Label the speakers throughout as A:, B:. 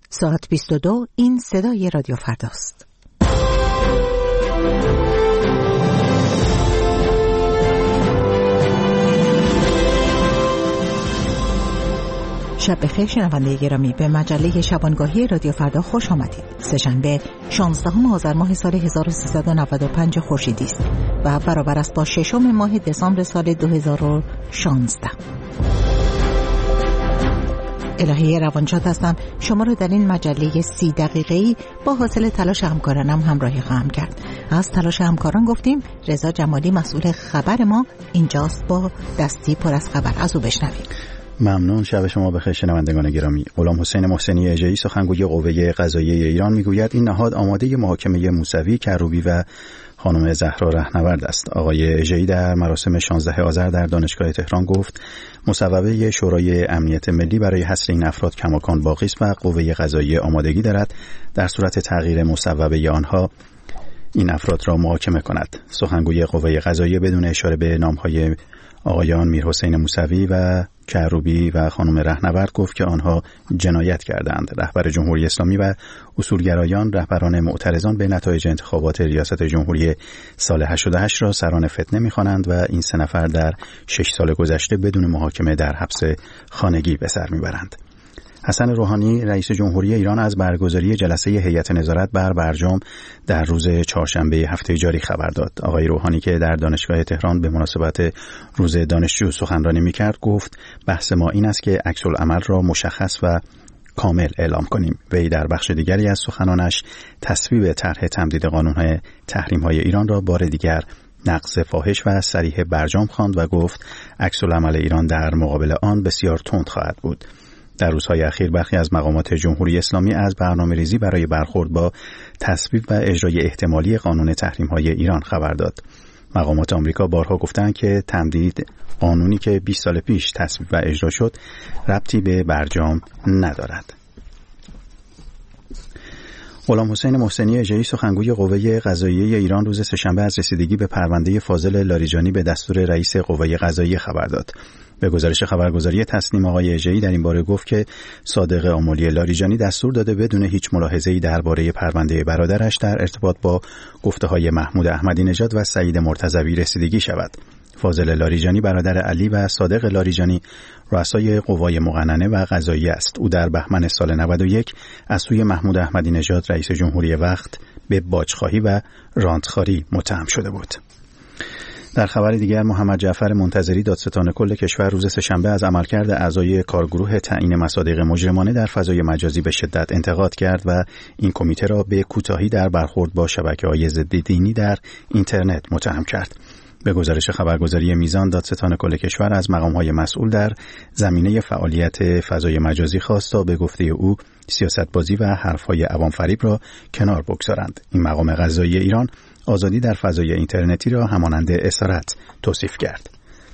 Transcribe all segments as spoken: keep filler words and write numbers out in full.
A: ساعت بیست و دو. این صدای رادیو فرداست. شب بخیر شنونده گرامی، به مجله شبانگاهی رادیو فردا خوش آمدید. سه‌شنبه شانزدهم آذر ماه سال هزار و سیصد و نود و پنج خورشیدی است و برابر است با ششم ماه دسامبر سال دو هزار و شانزده. الهی روانشاد هستم. شما رو در این مجله سی دقیقه‌ای با حاصل تلاش همکارانم همراهی خواهم کرد. از تلاش همکاران گفتیم. رضا جمالی مسئول خبر ما اینجاست با دستی پر از خبر. از او بشنویم.
B: ممنون. شب شما بخیر شنوندگان گرامی. غلام حسین محسنی اژه‌ای سخنگوی قوه قضاییه ایران میگوید این نهاد آماده محاکمه موسوی، کروبی و خانم زهرا رهنورد است. آقای اژه‌ای در مراسم شانزدهم آذر در دانشگاه تهران گفت مصوبه شورای امنیت ملی برای حصر این افراد کماکان باقی است و قوه قضاییه آمادگی دارد در صورت تغییر مصوبه آنها این افراد را محاکمه کند. سخنگوی قوه قضاییه بدون اشاره به نام‌های آقایان میرحسین موسوی و کروبی و خانم رهنورد گفت که آنها جنایت کردند. رهبر جمهوری اسلامی و اصولگرایان رهبران معترضان به نتایج انتخابات ریاست جمهوری سال هشتاد و هشت را سران فتنه می‌خوانند و این سه نفر در شش سال گذشته بدون محاکمه در حبس خانگی به سر میبرند. حسن روحانی رئیس جمهوری ایران از برگزاری جلسه هیئت نظارت بر برجام در روز چهارشنبه هفته جاری خبر داد. آقای روحانی که در دانشگاه تهران به مناسبت روز دانشجو سخنرانی می‌کرد گفت بحث ما این است که عکس‌العمل را مشخص و کامل اعلام کنیم. وی در بخش دیگری از سخنانش تصویب طرح تمدید قانون تحریم‌های ایران را بار دیگر نقض فاحش و صریح برجام خواند و گفت عکس‌العمل ایران در مقابل آن بسیار تند خواهد بود. در روزهای اخیر برخی از مقامات جمهوری اسلامی از برنامه‌ریزی برای برخورد با تصویب و اجرای احتمالی قانون تحریم‌های ایران خبر داد. مقامات آمریکا بارها گفتند که تمدید قانونی که بیست سال پیش تصویب و اجرا شد ربطی به برجام ندارد. غلام حسین محسنی اژه‌ای سخنگوی قوه قضاییه ایران روز سه‌شنبه از رسیدگی به پرونده فاضل لاریجانی به دستور رئیس قوه قضاییه خبر داد. به گزارش خبرگزاری تسنیم آقای اژه‌ای در این باره گفت که صادق آملی لاریجانی دستور داده بدون هیچ ملاحظه‌ای درباره پرونده برادرش در ارتباط با گفته‌های محمود احمدی نژاد و سعید مرتضوی رسیدگی شود. فاضل لاریجانی برادر علی و صادق لاریجانی رؤسای قوای مقننه و قضاییه است. او در بهمن سال نود و یک از سوی محمود احمدی نژاد رئیس جمهوری وقت به باجخواهی و رانتخواری متهم شده بود. در خبر دیگر محمد جعفر منتظری دادستان کل کشور روز سه‌شنبه از عملکرد اعضای کارگروه تعیین مصادیق مجرمانه در فضای مجازی به شدت انتقاد کرد و این کمیته را به کوتاهی در برخورد با شبکه‌های ضد دینی در اینترنت متهم کرد. به گزارش خبرگزاری میزان دادستان کل کشور از مقام‌های مسئول در زمینه فعالیت فضای مجازی خواست تا به گفته او سیاست‌بازی و حرف‌های عوام فریب را کنار بگذارند. این مقام قضایی ایران آزادی در فضای اینترنتی را همانند اسارت توصیف کرد.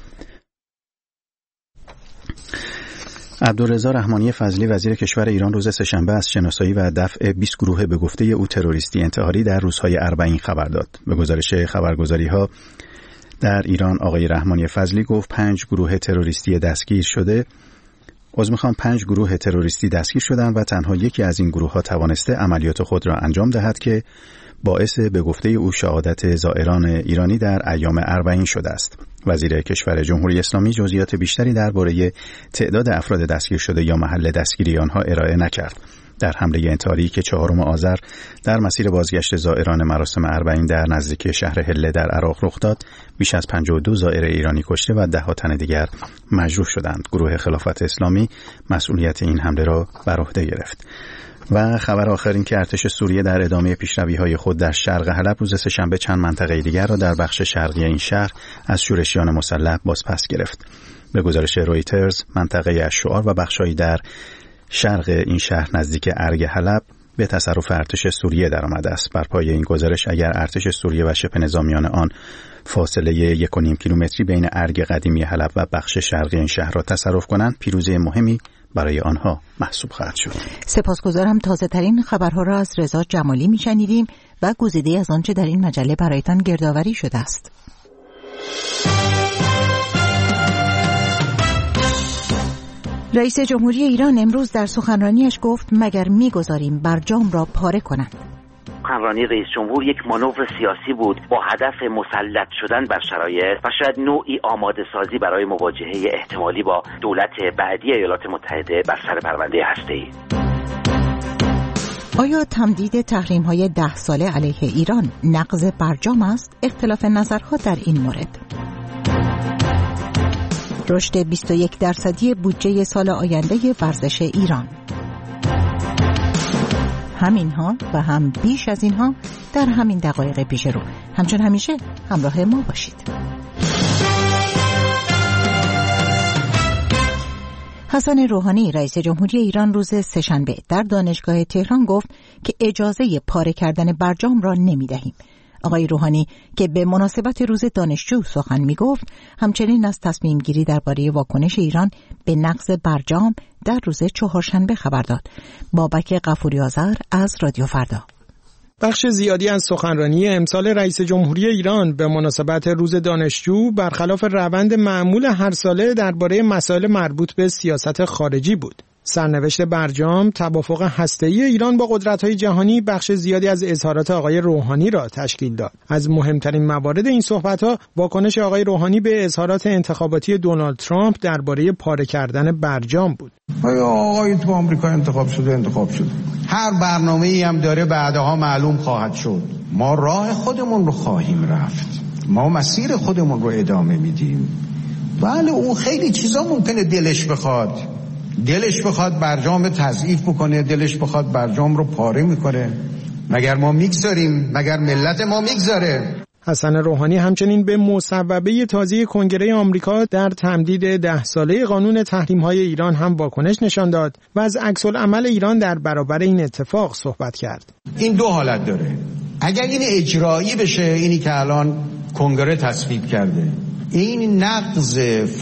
B: عبدالرضا رحمانی فضلی وزیر کشور ایران روز سه‌شنبه از شناسایی و دفع بیست گروه به گفته او تروریستی انتحاری در روزهای اربعین خبر داد. به گزارش خبرگزاری‌ها در ایران آقای رحمانی فضلی گفت پنج گروه تروریستی دستگیر شده از میخوام پنج گروه تروریستی دستگیر شدند و تنها یکی از این گروه ها توانسته عملیات خود را انجام دهد که باعث به گفته او شهادت زائران ایرانی در ایام اربعین شده است. وزیر کشور جمهوری اسلامی جزئیات بیشتری درباره تعداد افراد دستگیر شده یا محل دستگیری آنها ارائه نکرد. در حمله انتحاری که چهارم آذر در مسیر بازگشت زائران مراسم اربعین در نزدیکی شهر حله در عراق رخ داد، بیش از پنجاه و دو زائر ایرانی کشته و ده ها تن دیگر مجروح شدند. گروه خلافت اسلامی مسئولیت این حمله را بر عهده گرفت. و خبر آخر این که ارتش سوریه در ادامه پیشروی‌های خود در شرق حلب روز سه‌شنبه چند منطقه دیگر را در بخش شرقی این شهر از شورشیان مسلح بازپس گرفت. به گزارش رویترز منطقه الشعار و بخش‌هایی در شرق این شهر نزدیک ارگ حلب به تصرف ارتش سوریه درآمده است. بر پایه این گزارش اگر ارتش سوریه و شبه نظامیان آن فاصله یک و نیم کیلومتری بین ارگ قدیمی حلب و بخش شرقی این شهر را تصرف کنند، پیروزی مهمی برای آنها محسوب خواهد شد.
A: سپاسگزارم. تازه ترین خبرها را از رضا جمالی میشنیدیم و گزیده از آنچه در این مجله برایتان گردآوری شده است. رئیس جمهوری ایران امروز در سخنرانیش گفت مگر می‌گذاریم برجام را پاره کنند.
C: سخنرانی رئیس جمهور یک مانور سیاسی بود با هدف مسلط شدن بر شرایط و شاید نوعی آماده سازی برای مواجهه احتمالی با دولت بعدی ایالات متحده بر سر پرونده هسته‌ای.
A: آیا تمدید تحریم‌های ده ساله علیه ایران نقض برجام است؟ اختلاف نظرها در این مورد. رشد بیست و یک درصدی بودجه سال آینده ورزش ایران. همینها و هم بیش از اینها در همین دقایق پیش رو. همچون همیشه همراه ما باشید. حسن روحانی رئیس جمهوری ایران روز سه‌شنبه در دانشگاه تهران گفت که اجازه پاره کردن برجام را نمی‌دهیم. آقای روحانی که به مناسبت روز دانشجو سخن می‌گفت، همچنین از تصمیم گیری درباره واکنش ایران به نقض برجام در روز چهارشنبه خبر داد. بابک غفوری آذر از رادیو فردا.
D: بخش زیادی از سخنرانی امسال رئیس جمهوری ایران به مناسبت روز دانشجو برخلاف روند معمول هر ساله درباره مسائل مربوط به سیاست خارجی بود. سرنوشت برجام، توافق هسته‌ای ایران با قدرت‌های جهانی بخش زیادی از اظهارات آقای روحانی را تشکیل داد. از مهمترین موارد این صحبت‌ها واکنش آقای روحانی به اظهارات انتخاباتی دونالد ترامپ درباره پاره کردن برجام بود.
E: آیا آقای تو آمریکا انتخاب شده انتخاب شده. هر برنامه‌ای هم داره بعدها معلوم خواهد شد. ما راه خودمون رو خواهیم رفت. ما مسیر خودمون رو ادامه میدیم. بله اون خیلی چیزا ممکنه دلش بخواد. دلش بخواد برجام تضعیف بکنه، دلش بخواد برجام رو پاره میکنه. مگر ما میگذاریم؟ مگر ملت ما میگذاره؟
D: حسن روحانی همچنین به مصوبه تازه کنگره آمریکا در تمدید ده ساله قانون تحریم‌های ایران هم واکنش نشان داد و از عکس‌العمل ایران در برابر این اتفاق صحبت کرد.
E: این دو حالت داره. اگر این اجرایی بشه، اینی که الان کنگره تصویب کرده، این نقض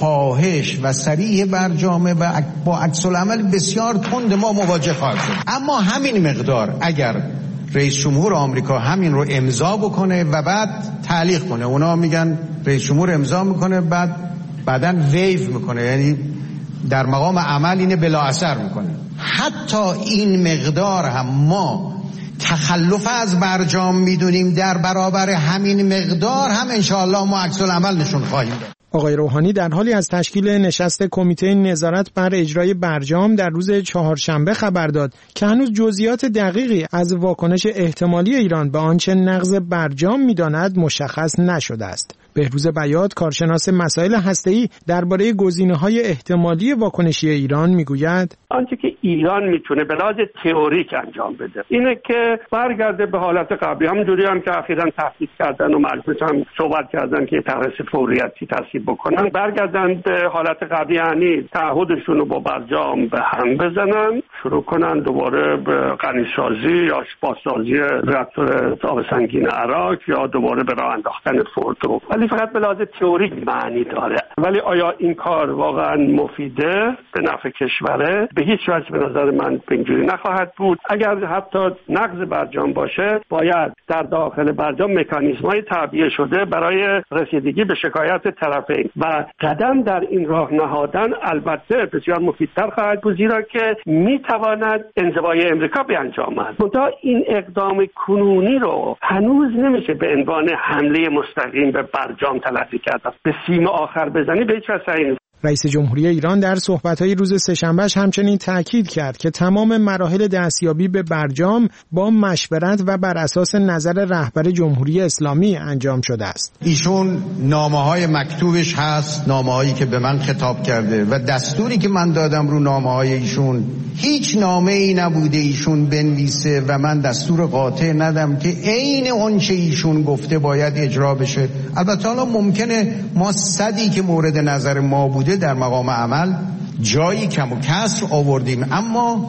E: فاحش و صریح برجامه و با عکس‌العمل بسیار تند ما مواجه خواهد شد. اما همین مقدار اگر رئیس جمهور آمریکا همین رو امضا بکنه و بعد تعلیق کنه، اونا میگن رئیس جمهور امضا میکنه بعد بعدن ویو میکنه، یعنی در مقام عمل اینه بلا اثر میکنه. حتی این مقدار هم ما تخلف از برجام میدونیم، در برابر همین مقدار هم انشاءالله ما عکس العمل نشون خواهیم داد.
D: آقای روحانی در حالی از تشکیل نشست کمیته نظارت بر اجرای برجام در روز چهارشنبه خبر داد که هنوز جزئیات دقیقی از واکنش احتمالی ایران به آنچه نقض برجام می‌داند مشخص نشده است. بهروز بیات کارشناس مسائل هسته‌ای درباره گزینه‌های احتمالی واکنشی ایران میگوید
F: آنچه که ایران میتونه به لحاظ تئوریک انجام بده اینه که برگرده به حالت قبلی، همونجوری هم که اخیراً تهدید کردن و مجلس هم صحبت کردن که طرح فوریتی تصویب بکنن، برگردن به حالت قبلی، یعنی تعهدشون رو با برجام به هم بزنن، شروع کنن دوباره به غنیسازی یا بازسازی راکتور آب سنگین عراق یا دوباره به راه انداختن فوردو. ولی فقط به لحاظ تئوریک معنی داره. ولی آیا این کار واقعا مفیده به نفع کشوره؟ به هیچ وجه به نظر من اینجوری نخواهد بود. اگر حتی نقض برجام باشه، باید در داخل برجام مکانیزم‌های تعبیه شده برای رسیدگی به شکایت طرفین و قدم در این راه نهادن البته بسیار مفیدتر خواهد بود، زیرا که میتواند انزوای امریکا بیانجامد. منتها این اقدام کنونی رو هنوز نمیشه به عنوان حمله مستقیم به برجام تلقی کرد. به سیم آخر بزنی به هیچ وجه صحیح نیست.
D: رئیس جمهوری ایران در صحبت‌های روز سه‌شنبهش همچنین تاکید کرد که تمام مراحل دستیابی به برجام با مشورت و بر اساس نظر رهبر جمهوری اسلامی انجام شده است.
E: ایشون نامه‌های مکتوبش هست، نامه‌هایی که به من خطاب کرده و دستوری که من دادم رو نامه‌های ایشون، هیچ نامه‌ای نبوده ایشون بنویسه و من دستور قاطع ندم که عین آنچه ایشون گفته باید اجرا بشه. البته حالا ممکنه ما صدی که مورد نظر ما بوده در مقام عمل جایی کم و کسر آوردیم، اما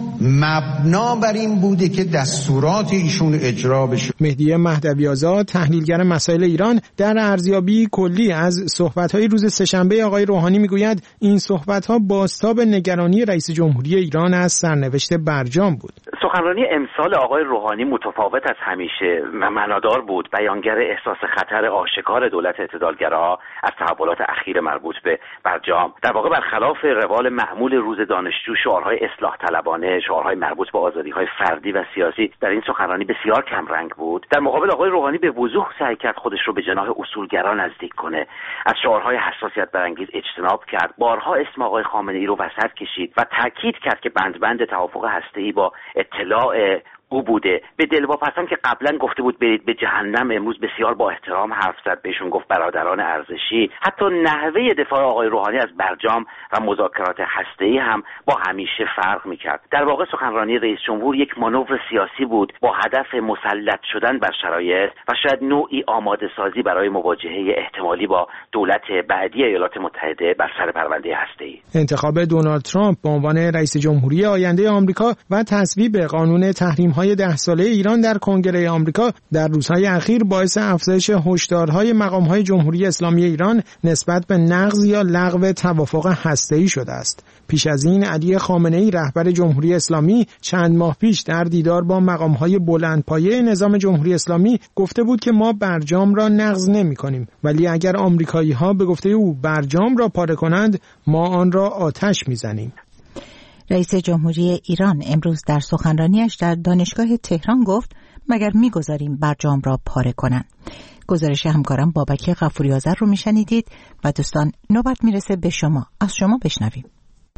E: مبنا بر این بوده که دستورات ایشون اجرا بشه.
D: مهدی مهدوی آزاد تحلیلگر مسائل ایران در ارزیابی کلی از صحبت‌های روز سه‌شنبه آقای روحانی میگوید این صحبت‌ها بازتاب نگرانی رئیس جمهوری ایران از سرنوشت برجام بود.
C: سخنرانی امسال آقای روحانی متفاوت از همیشه و معنادار بود. بیانگر احساس خطر آشکار دولت اعتدالگرا از تحولات اخیر مربوط به برجام، در واقع برخلاف روال معمول روز دانشجو، شعارهای اصلاح طلبانه، شعارهای مربوط به آزادی‌های فردی و سیاسی در این سخنرانی بسیار کم رنگ بود. در مقابل آقای روحانی به وضوح سعی کرد خودش رو به جناح اصولگرا نزدیک کنه، از شعارهای حساسیت برانگیز اجتناب کرد، بارها اسم آقای خامنه‌ای رو وسط کشید و تاکید کرد که بندبند توافق هسته‌ای با اطلاع او بوده. به دلواپسان که قبلا گفته بود برید به جهنم، امروز بسیار با احترام حرف زد، بهشون گفت برادران ارزشی. حتی نحوه دفاع آقای روحانی از برجام و مذاکرات هسته‌ای هم با همیشه فرق میکرد. در واقع سخنرانی رئیس جمهور یک مانور سیاسی بود با هدف مسلط شدن بر شرایط و شاید نوعی آماده سازی برای مواجهه احتمالی با دولت بعدی ایالات متحده بر سر پرونده هسته‌ای.
D: انتخاب دونالد ترامپ به عنوان رئیس جمهوری آینده آمریکا و تصویب قانون تحریم‌های ده ساله ایران در کنگره آمریکا در روزهای اخیر باعث افزایش هشدارهای مقام‌های جمهوری اسلامی ایران نسبت به نقض یا لغو توافق هسته‌ای شده است. پیش از این علی خامنه‌ای رهبر جمهوری اسلامی چند ماه پیش در دیدار با مقام‌های بلندپایه نظام جمهوری اسلامی گفته بود که ما برجام را نقض نمی‌کنیم، ولی اگر آمریکایی‌ها به گفته او برجام را پاره کنند ما آن را آتش می‌زنیم.
A: رئیس جمهوری ایران امروز در سخنرانیش در دانشگاه تهران گفت مگر می‌گذاریم برجام را پاره کنند. گزارش همکارم بابک غفوری‌آذر رو میشنیدید و دوستان نوبت میرسه به شما. از شما بشنویم.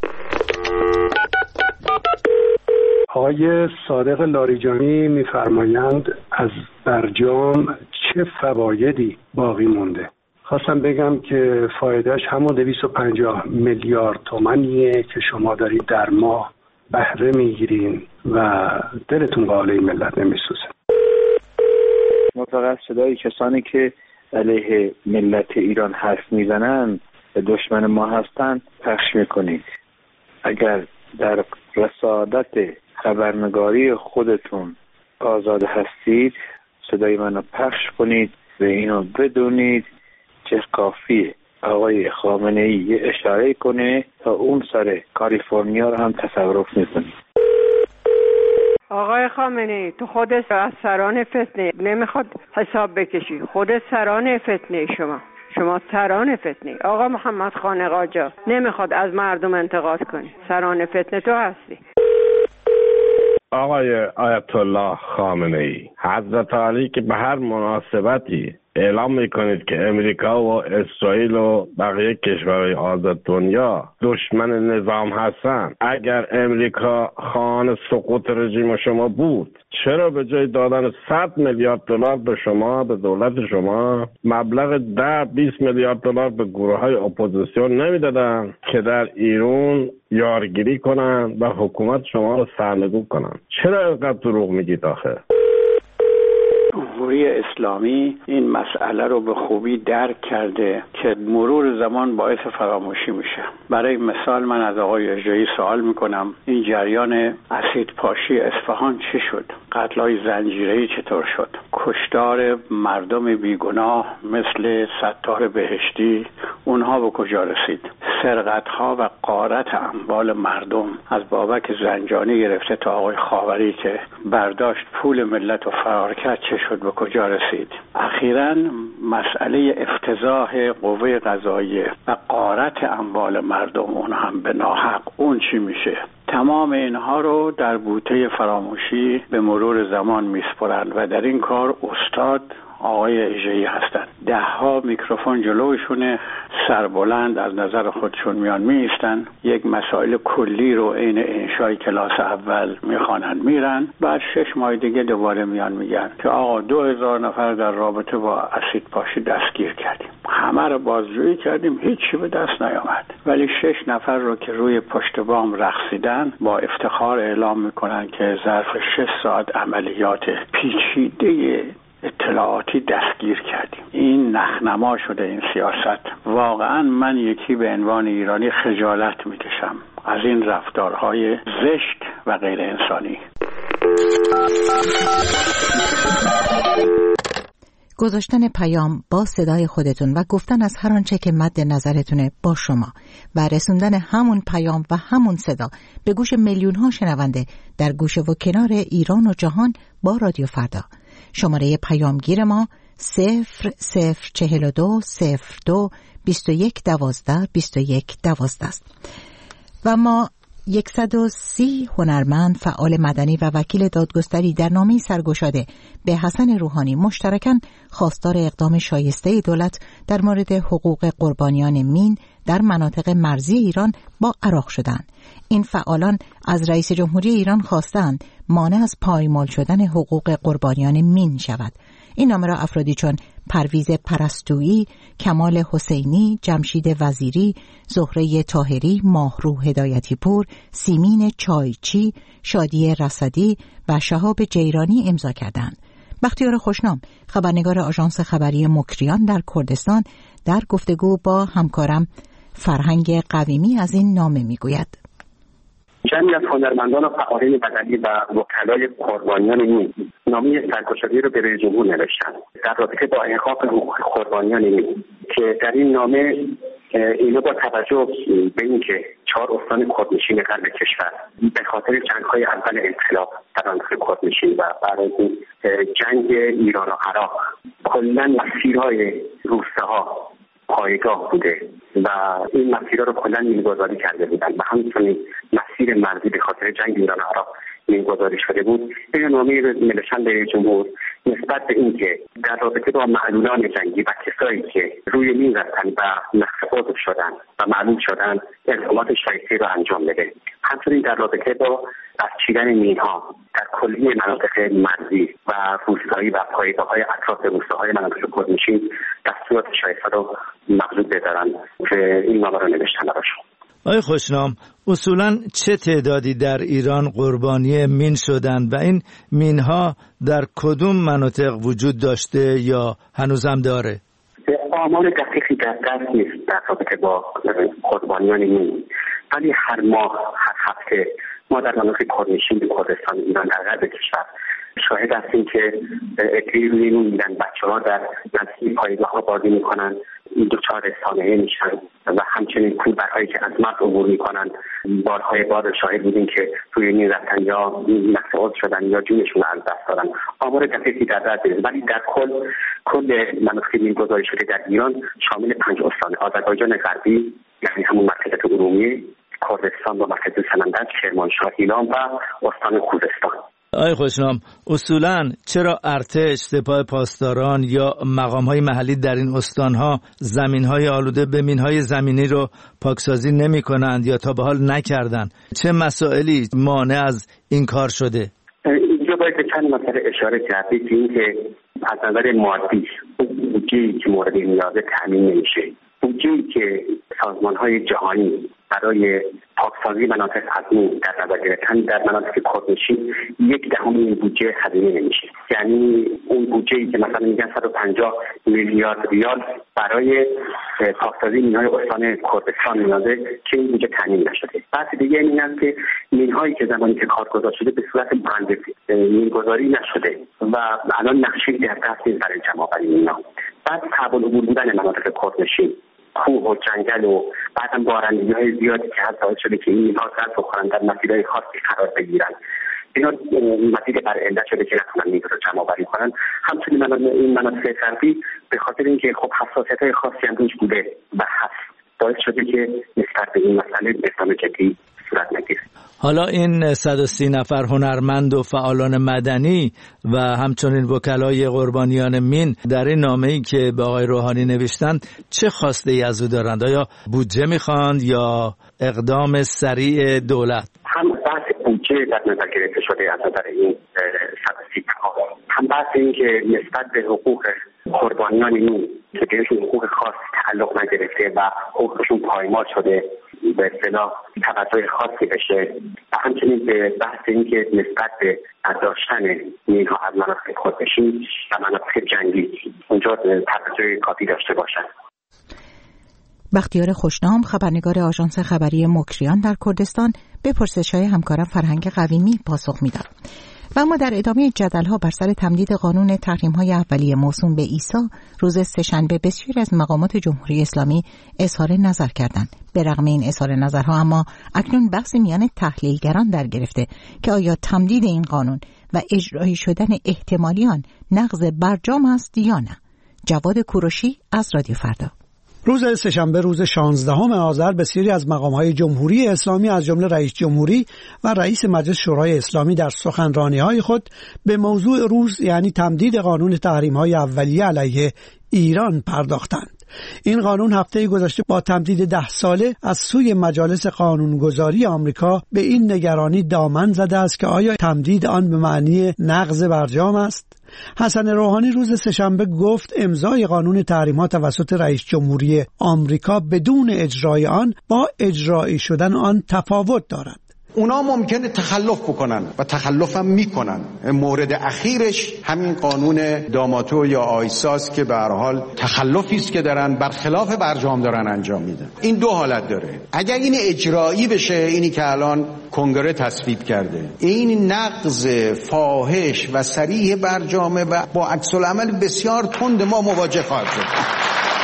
G: آقای صادق لاریجانی می‌فرمایند از برجام چه فوایدی باقی مونده. خواستم بگم که فایدهش همون دویست و پنجاه میلیارد تومانیه که شما دارید در ماه بهره میگیرین و دلتون قاله ملت نمیسوزه.
H: فقط صدای کسانی که علیه ملت ایران حرف میزنن و دشمن ما هستن پخش میکنید. اگر در رسادت خبرنگاری خودتون آزاد هستید صدای منو پخش کنید و اینو بدونید چه کافیه آقای خامنه‌ای یه اشاره کنه تا اون سر کالیفرنیا رو هم تصرف میکنه.
I: آقای خامنه‌ای تو خودت از سران فتنه نمیخواد حساب بکشی، خودت سران فتنه، شما شما سران فتنه. آقا محمد خان قاجار نمیخواد از مردم انتقاد کنی، سران فتنه تو هستی.
J: آقای آیت الله خامنه‌ای، حضرت علی که به هر مناسبتی اعلام میکنید که امریکا و اسرائیل و بقیه کشورهای آزاد دنیا دشمن نظام هستن، اگر امریکا خواهان سقوط رژیم شما بود چرا به جای دادن صد میلیارد دلار به شما، به دولت شما، مبلغ ده بیست میلیارد دلار به گروه های اپوزیسیون نمیدادن که در ایران یارگیری کنن و حکومت شما رو سرنگون کنن؟ چرا اینقدر دروغ میگید آخه؟
K: جمهوری اسلامی این مسئله رو به خوبی درک کرده که مرور زمان باعث فراموشی میشه. برای مثال من از آقای اژه‌ای سوال میکنم این جریان اسید پاشی اصفهان چی شد؟ قتل‌های زنجیره‌ای چطور شد؟ کشتار مردم بیگناه مثل ستار بهشتی اونها به کجا رسید؟ سرقت‌ها و غارت اموال مردم از بابک زنجانی گرفته تا آقای خاوری که برداشت پول ملت و فرار کرد چه شد؟ به کجا رسید؟ اخیراً مسئله افتضاح قوه قضاییه و غارت اموال مردم اون هم به ناحق، اون چی میشه؟ تمام اینها رو در بوته فراموشی به مرور زمان میسپرند و در این کار استاد آقای اژه‌ای هستند. ده ها میکروفون جلوشونه، سربلند از نظر خودشون میان میستن، یک مسائل کلی رو عین انشای کلاس اول میخوانن میرن، بعد شش ماه دیگه دوباره میان میگن که آقا دو هزار نفر در رابطه با اسید پاشی دستگیر کردیم، همه رو بازجویی کردیم، هیچی به دست نیامد، ولی شش نفر رو که روی پشت بام رقصیدن با افتخار اعلام میکنن که ظرف شش ساعت عملیات پیچیده اطلاعاتی دستگیر کردیم. این نخنما شده این سیاست. واقعا من یکی به عنوان ایرانی خجالت میکشم از این رفتارهای زشت و غیر انسانی.
A: گذاشتن پیام با صدای خودتون و گفتن از هر آنچه که مد نظرتونه با شما و رسوندن همون پیام و همون صدا به گوش میلیون ها شنونده در گوشه و کنار ایران و جهان با رادیو فردا. شماره پیامگیر ما صفر صفر چهل و دو صفر دو بیست و یک دوازده بیست و یک دوازده است. و ما صد و سی هنرمند، فعال مدنی و وکیل دادگستری در نامه سرگشاده به حسن روحانی مشترکاً خواستار اقدام شایسته دولت در مورد حقوق قربانیان مین در مناطق مرزی ایران با عراق شدند. این فعالان از رئیس جمهوری ایران خواستند مانع از پایمال شدن حقوق قربانیان مین شود. این نامه را افرادی چون پرویز پرستویی، کمال حسینی، جمشید وزیری، زهره طاهری، ماهرو هدایتی پور، سیمین چایچی، شادی رصدی و شهاب جیرانی امضا کردند. بختیار خوشنام، خبرنگار آژانس خبری مکریان در کردستان، در گفتگو با همکارم فرهنگ قویمی از این نامه میگوید.
L: جمعی از هنرمندان و فعالین مدنی و وکلای قربانیان مین نامه سرگشاده‌ای رو به رئیس جمهور نوشتند در رابطه با ایقاف حقوق قربانیان مین که در این نامه اینا با توجه به اینکه چهار استان کردنشین غرب کشور به خاطر جنگ‌های اول انقلاب در آن کردنشین و بعد از جنگ ایران و عراق کلاً مسیرهای روستاها پایگاه بوده و این مسیرها رو کلاً میلگذاری کرده بودن و همچنین مسیر مرزی به خاطر جنگ ایران و عراق میلگذاری شده بود. این نامه رو نوشتن به جمهور نسبت به اینکه در رابطه با معلولان جنگی و کسایی که روی مین رفتن و نقص عضو شدن و معلول شدن اقدامات شایسته رو انجام بده. همچنین در رابطه با بسچیدن مینها در کلیه مناطق مرزی و روستایی و پایگاه‌های اطراف روستاهای مناطق کردنشین دستورات شایسته رو مقصود بدارن که این نامه رو نوشتن براشون.
M: آقای خوشنام، اصولاً چه تعدادی در ایران قربانی مین شدند و این مینها در کدوم مناطق وجود داشته یا هنوزم داره؟
L: آمار دقیقی در دست نیست در رابطه با قربانیان مین، ولی هر ماه هر هفته ما در مناطق کردنشین کردستان ایران در غرب کشور شاهد هستیم که ادعی روی مین میرن، بچه‌ها در نزدیک پایگاه‌ها بازی میکنن، دچار سانحه میشن و همچنین کولبرهایی که از مرز عبور میکنن بارهای بار شاهد بودیم که روی مین رفتن یا نقص عضو شدن یا جونشون از دست دادن. آمار دقیقی در دست نیست، ولی در کل کل مناطق مین گذاری شده در ایران شامل پنج استان: آذربایجان غربی یعنی همون مرکزیت ارومیه، کردستان با مرکز سمندج، کرمانشاه، ایلام و استان خوزستان.
M: آقای خوشنام، اصولاً چرا ارتش، سپاه پاسداران یا مقام‌های محلی در این استان‌ها زمین‌های آلوده به مین‌های زمینی رو پاکسازی نمی‌کنند یا تا به حال نکردند؟ چه مسائلی مانع از این کار شده؟
L: اینجا باید به چند مسئله اشاره کردید که اینکه از نظر مادی بودجه‌ای که مورد نیازه تامین نمیشه. بودجه‌ای که سازمان‌های جهانی برای پاکسازی مناطق از مین در نظر گرفتن در مناطق کردنشین یک دهم این بودجه هزینه نمیشه. یعنی اون بودجه‌ای که مثلا میگن صد و پنجاه میلیارد ریال برای پاکسازی مین‌های استان کردستان نیازه که این بودجه تامین نشده. بحث دیگه این است که مین‌هایی که زمانی که کارگزار شده به صورت مهندسی مین‌گذاری نشده و الان نقشه‌ای در دست نیست برای جمع‌آوری مین‌ها. بعد تحول عبور بودن مناطق کردنشین، کوه و جنگل و بعدم بارندگی‌های زیادی که باعث شده که اینها سر بخورن در مسیرهای خاصی قرار بگیرن. اینا مسیر بر علت شده که نتونن این رو جمع آوری کنن. همچنین این مناطق غربی به خاطر اینکه خب حساسیت‌های خاصی هم روش بوده و هست باعث شده که نسبت به این مسئله اقدام جدی صورت نگیره.
M: حالا این صد و سی نفر هنرمند و فعالان مدنی و همچنین وکلای قربانیان مین در این نامه‌ای که به آقای روحانی نوشتند چه خواسته ای از او دارند؟ آیا بودجه میخواند یا اقدام سریع دولت؟
L: هم بحث بودجه در نظر گرفته شده از نظر این صد و سی نفر، هم بحث این که نسبت به حقوق قربانیان مین که بهشون حقوق خاص تعلق نگرفته و حقوقشون پایمال شده به اصطلاح توجه خاصی بشه و همچنین به بحث این که نسبت به برداشتن مین‌ها از مناطق کردنشین و مناطق جنگی اونجا توجه کافی داشته باشن.
A: بختیار خوشنام، خبرنگار آژانس خبری مکریان در کردستان، به پرسش‌های همکارم فرهنگ قویمی پاسخ میداد. و اما در ادامه جدل‌ها بر سر تمدید قانون تحریم‌های اولیه موسوم به عیسی روز سه‌شنبه بسیاری از مقامات جمهوری اسلامی اظهار نظر کردند. به رغم این اظهار نظرها اما اکنون بحثی میان تحلیلگران در گرفته که آیا تمدید این قانون و اجرایی شدن احتمالی آن نقض برجام است یا نه. جواد کوروشی از رادیو فردا.
N: روز سه‌شنبه روز شانزدهم آذر بسیاری از مقام‌های جمهوری اسلامی از جمله رئیس جمهوری و رئیس مجلس شورای اسلامی در سخنرانی‌های خود به موضوع روز یعنی تمدید قانون تحریم‌های اولیه علیه ایران پرداختند. این قانون هفته گذشته با تمدید ده ساله از سوی مجالس قانونگذاری آمریکا به این نگرانی دامن زده است که آیا تمدید آن به معنی نقض برجام است؟ حسن روحانی روز سه‌شنبه گفت امضای قانون تحریم‌ها توسط رئیس جمهوری آمریکا بدون اجرای آن با اجرایی شدن آن تفاوت دارد.
E: اونا ممکنه تخلف بکنن و تخلف هم میکنن. مورد اخیرش همین قانون داماتو یا آیساس که به هر حال تخلفی است که دارن برخلاف برجام دارن انجام میدن. این دو حالت داره. اگر این اجرایی بشه، اینی که الان کنگره تصویب کرده، این نقض فاحش و صریح برجامه و با عکس العمل بسیار تند ما مواجه خواهد شد.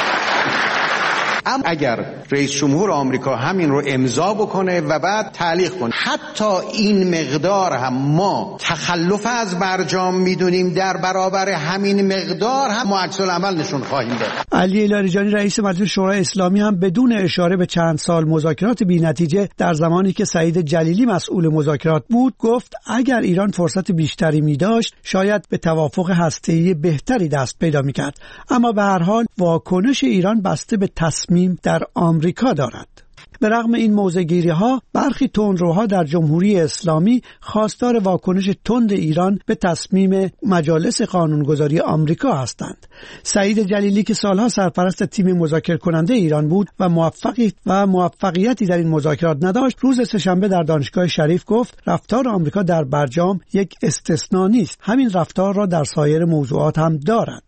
E: اما اگر رئیس جمهور آمریکا همین رو امضا بکنه و بعد تعلیق کنه، حتی این مقدار هم ما تخلف از برجام میدونیم، در برابر همین مقدار هم ما عکس العمل نشون خواهیم داد.
N: علی لاریجانی رئیس مجلس شورای اسلامی هم بدون اشاره به چند سال مذاکرات بی‌نتیجه در زمانی که سعید جلیلی مسئول مذاکرات بود گفت اگر ایران فرصت بیشتری می‌داشت شاید به توافق هسته‌ای بهتری دست پیدا می‌کرد، اما به هر حال واکنش ایران بسته به تصمیم در آمریکا دارد. به رغم این موضع‌گیری‌ها برخی تندروها در جمهوری اسلامی خواستار واکنش تند ایران به تصمیم مجالس قانونگذاری آمریکا هستند. سعید جلیلی که سالها سرپرست تیم مذاکره کننده ایران بود و موفقیت و موفقیتی در این مذاکرات نداشت، روز سه‌شنبه در دانشگاه شریف گفت رفتار آمریکا در برجام یک استثنا نیست، همین رفتار را در سایر موضوعات هم دارد.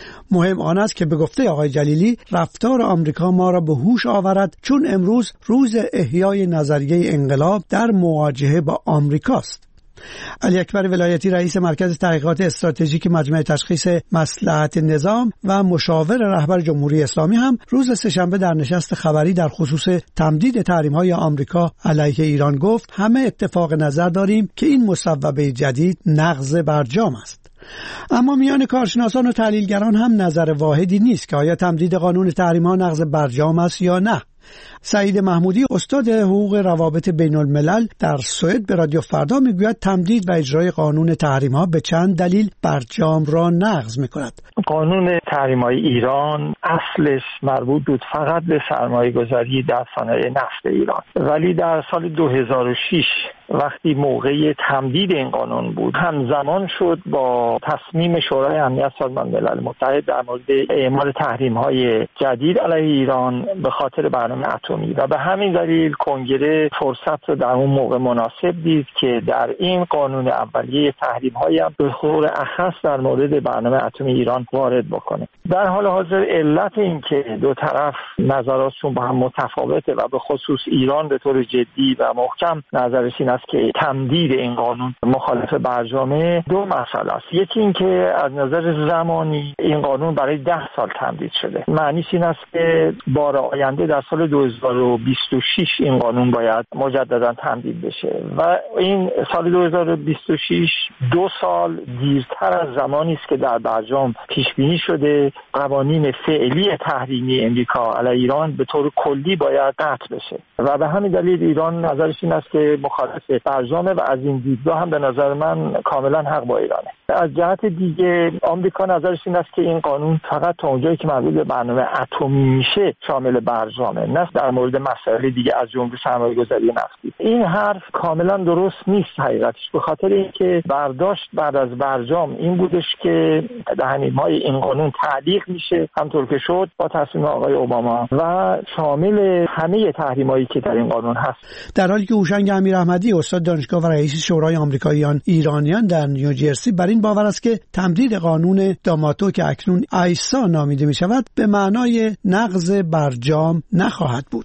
N: مهم آن است که به گفته آقای جلیلی رفتار آمریکا ما را به هوش آورد، چون امروز روز احیای نظریه انقلاب در مواجهه با آمریکاست. علی اکبر ولایتی رئیس مرکز تحقیقات استراتژیک مجمع تشخیص مصلحت نظام و مشاور رهبر جمهوری اسلامی هم روز سه‌شنبه در نشست خبری در خصوص تمدید تحریم‌های آمریکا علیه ایران گفت همه اتفاق نظر داریم که این مصوبه جدید نقض برجام است. اما میان کارشناسان و تحلیلگران هم نظر واحدی نیست که آیا تمدید قانون تحریم‌ها نقض برجام است یا نه. سعید محمودی استاد حقوق روابط بین الملل در سوئد به رادیو فردا میگوید تمدید و اجرای قانون تحریم‌ها به چند دلیل برجام را نقض می‌کند.
O: قانون تحریم‌های ایران اصلش مربوط بود فقط به سرمایه‌گذاری در صنایع نفت ایران، ولی در سال دو هزار و شش وقتی موقع تمدید این قانون بود همزمان شد با تصمیم شورای امنیت سازمان ملل متحد در مورد اعمال تحریم‌های جدید علیه ایران به خاطر برنامه اتمی و به همین دلیل کنگره فرصت رو در اون موقع مناسب دید که در این قانون اولیه تحریم‌هایی هم به طور اخص در مورد برنامه اتمی ایران وارد بکنه. در حال حاضر علت این که دو طرف نظراتشون با هم متفاوته و به خصوص ایران به طور جدی و محکم نظرش این است که تمدید این قانون مخالف برجامه، دو مسئله است. یکی این که از نظر زمانی این قانون برای ده سال تمدید شده. معنیش این است که بار آینده در سال دو هزار و بیست و شش این قانون باید مجددا تمدید بشه و این سال دو هزار و بیست و شش دو سال دیرتر از زمانی است که در برجام پیش بینی شده قوانین فعلی تحریمی امریکا علیه ایران به طور کلی باید قطع بشه و به همین دلیل ایران نظرش این است که مخالف برجامه و از این دیدگاه هم به نظر من کاملا حق با ایرانه. از جهت دیگه آمریکا نظرش این است که این قانون فقط تا اونجایی که مربوط به برنامه اتمی میشه شامل برجامه، نه در مورد مسائل دیگه از جمله سرمایه‌گذاری نفتی. این حرف کاملا درست نیست حقیقتش، به خاطر اینکه برداشت بعد از برجام این بودش که تحریم‌های این قانون تعلیق میشه همونطور که شد با تصمیم آقای اوباما و شامل همه تحریم‌هایی که در این قانون هست.
N: در حالی که هوشنگ امیرحمدی استاد دانشگاه و رئیس شورای آمریکاییان ایرانیان در نیوجرسی بر این باور است که تمدید قانون داماتو که اکنون آیسا نامیده می شود به معنای نقض برجام نخواهد بود.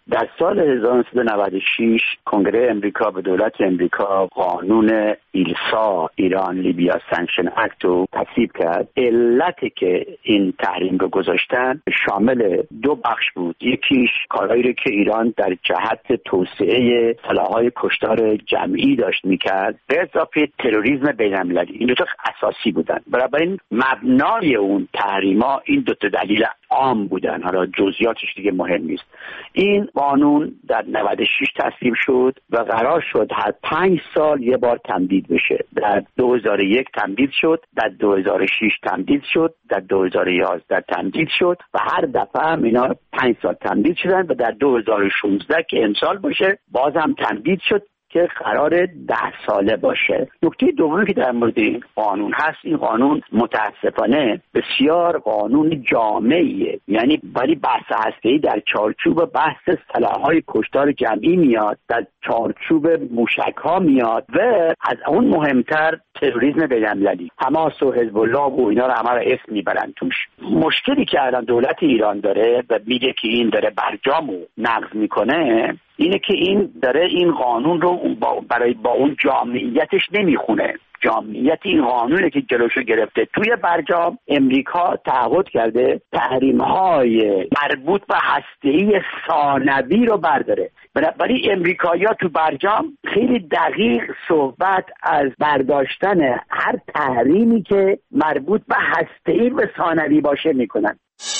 L: در سال هزار و نهصد و نود و شش کنگره امریکا به دولت امریکا قانون ایلسا ایران لیبیا سانکشن اکت رو تصویب کرد. علتی که این تحریم رو گذاشتن شامل دو بخش بود. یکیش کارهایی رو که ایران در جهت توسعه سلاح‌های کشتار جمعی داشت میکرد به اضافه تروریسم بین‌المللی. این دو تا اساسی بودن. بنابراین مبنای اون تحریما این دو تا دلیل عام بودن. حالا جزئیاتش دیگه مهم نیست. این قانون در نود و شش تصویب شد و قرار شد هر پنج سال یه بار تمدید بشه. در دو هزار و یک تمدید شد، در دو هزار و شش تمدید شد، در دو هزار و یازده تمدید شد و هر دفعه هم اینا پنج سال تمدید شدن و در دو هزار و شانزده که امسال باشه باز هم تمدید شد که قرار ده ساله باشه. نکته دومی که در مورد این قانون هست، این قانون متاسفانه بسیار قانون جامعیه، یعنی ولی بحث هسته‌ای در چارچوب بحث سلاح‌های کشتار جمعی میاد، در چارچوب موشک‌ها میاد و از اون مهمتر تروریسم بین‌المللی. حماس و حزب الله و اینا رو همه رو اسم میبرن توش. مشکلی که الان دولت ایران داره و میگه که این داره برجامو نقض میکنه اینه که این داره این قانون رو با برای با اون جامعیتش نمیخونه. جامعیت این قانونه که جلوشو گرفته. توی برجام امریکا تعهد کرده تحریم‌های مربوط به هسته‌ای ثانوی رو برداره. ولی امریکایی‌ها تو برجام خیلی دقیق صحبت از برداشتن هر تحریمی که مربوط به هسته‌ای و ثانوی باشه میکنن.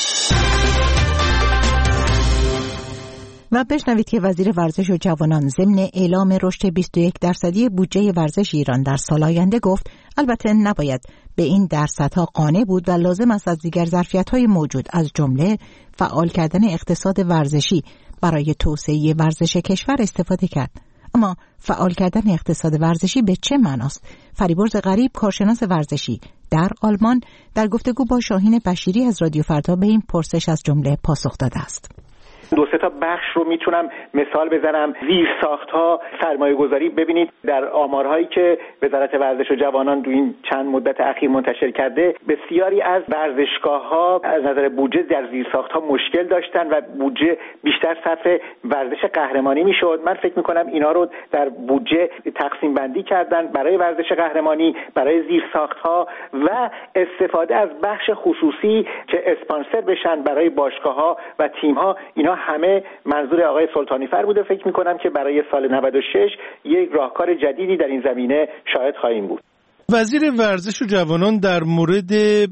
A: و بشنوید که وزیر ورزش و جوانان ضمن اعلام رشد بیست و یک درصدی بودجه ورزش ایران در سال آینده گفت البته نباید به این درصدها قانع بود و لازم است از دیگر ظرفیت‌های موجود از جمله فعال کردن اقتصاد ورزشی برای توسعه ورزش کشور استفاده کرد. اما فعال کردن اقتصاد ورزشی به چه معناست؟ فریبرز غریب کارشناس ورزشی در آلمان در گفتگو با شاهین بشیری از رادیو فردا به این پرسش از جمله پاسخ داده است.
P: دو سه تا بخش رو میتونم مثال بزنم. زیر ساخت‌ها، سرمایه گذاری. ببینید در آمارهایی که وزارت ورزش و جوانان تو این چند مدت اخیر منتشر کرده بسیاری از ورزشگاه‌ها از نظر بودجه در زیر ساخت‌ها مشکل داشتن و بودجه بیشتر صرف ورزش قهرمانی میشد. من فکر می‌کنم اینا رو در بودجه تقسیم بندی کردن برای ورزش قهرمانی، برای زیر ساخت‌ها و استفاده از بخش خصوصی که اسپانسر بشن برای باشگاه‌ها و تیم‌ها. اینا همه منظور آقای سلطانی فر بوده. فکر می‌کنم که برای سال نود و شش یک راهکار جدیدی در این زمینه شاهد خواهیم بود.
D: وزیر ورزش و جوانان در مورد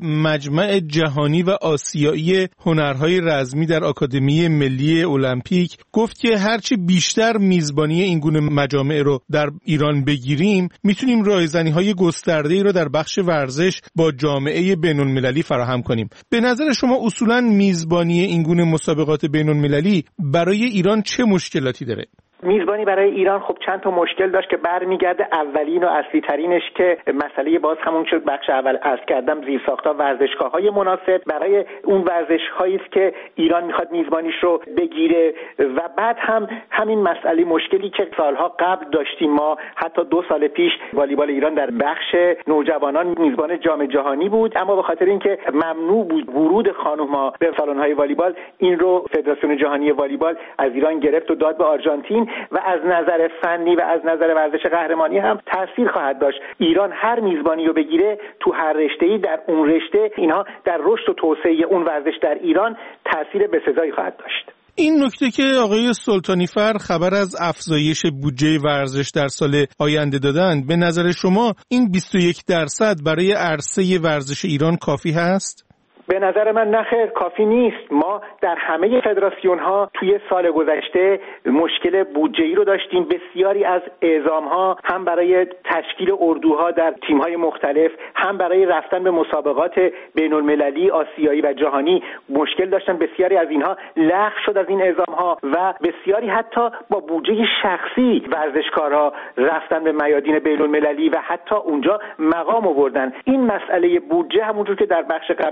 D: مجمع جهانی و آسیایی هنرهای رزمی در آکادمی ملی المپیک گفت که هرچی بیشتر میزبانی این گونه مجامع رو در ایران بگیریم میتونیم رایزنی‌های گسترده‌ای رو در بخش ورزش با جامعه بین‌المللی فراهم کنیم. به نظر شما اصولاً میزبانی این گونه مسابقات بین‌المللی برای ایران چه مشکلاتی داره؟
P: میزبانی برای ایران خب چند تا مشکل داشت که برمیگرده. اولین و اصلی ترینش که مسئله باز همون شد بخش اول عرض کردم زیرساخت‌ها، ورزشگاه‌های مناسب برای اون ورزش‌هایی است که ایران میخواد میزبانیش رو بگیره. و بعد هم همین مسئله مشکلی که سالها قبل داشتیم، ما حتی دو سال پیش والیبال ایران در بخش نوجوانان میزبان جام جهانی بود، اما به خاطر اینکه ممنوع بود ورود خانم‌ها به سالن‌های والیبال، این رو فدراسیون جهانی والیبال از ایران گرفت و داد به آرژانتین و از نظر فنی و از نظر ورزش قهرمانی هم تاثیر خواهد داشت. ایران هر میزبانی رو بگیره تو هر رشته‌ای در اون رشته اینها در رشد و توسعه اون ورزش در ایران تاثیر بسزایی خواهد داشت.
D: این نکته که آقای سلطانی فر خبر از افزایش بودجه ورزش در سال آینده دادند، به نظر شما این بیست و یک درصد برای عرصه ورزش ایران کافی هست؟
P: به نظر من نخیر، کافی نیست. ما در همه فدراسیون ها توی سال گذشته مشکل بودجه‌ای رو داشتیم. بسیاری از اعزام ها هم برای تشکیل اردوها در تیم های مختلف، هم برای رفتن به مسابقات بین المللی آسیایی و جهانی مشکل داشتن. بسیاری از اینها لغو شد از این اعزام ها و بسیاری حتی با بودجه شخصی ورزشکارها رفتن به میادین بین المللی و حتی اونجا مقام آوردن. این مسئله بودجه همونجور که در بخش قبلی صحبت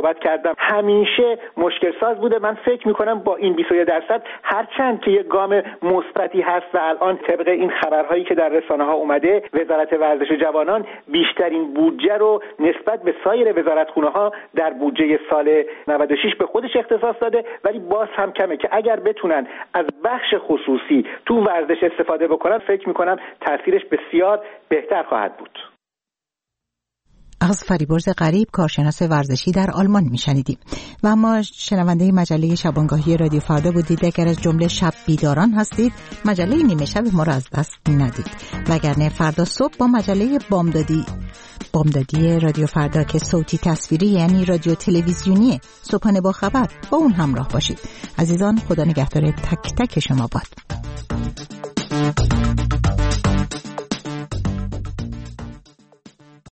P: صحبت کردم همیشه مشکل ساز بوده. من فکر میکنم با این بیست و یک درصد هرچند که یک گام مثبتی هست و الان طبق این خبرهایی که در رسانه ها اومده وزارت ورزش جوانان بیشترین بودجه رو نسبت به سایر وزارتخونه ها در بودجه سال نود و شش به خودش اختصاص داده، ولی باز هم کمه که اگر بتونن از بخش خصوصی تو ورزش استفاده بکنن فکر میکنم تاثیرش بسیار بهتر خواهد بود.
A: از فریبرز غریب کارشناس ورزشی در آلمان میشنیدیم. و اما شنونده مجله شبانگاهی رادیو فردا بودید. اگر از جمله شب بیداران هستید مجله نیمه شب ما را از دست ندید، وگرنه فردا صبح با مجله بامدادی بامدادی رادیو فردا که صوتی تصویری یعنی رادیو تلویزیونی صبحانه با خبر با اون همراه باشید. عزیزان خدا نگهدار تک تک شما باد.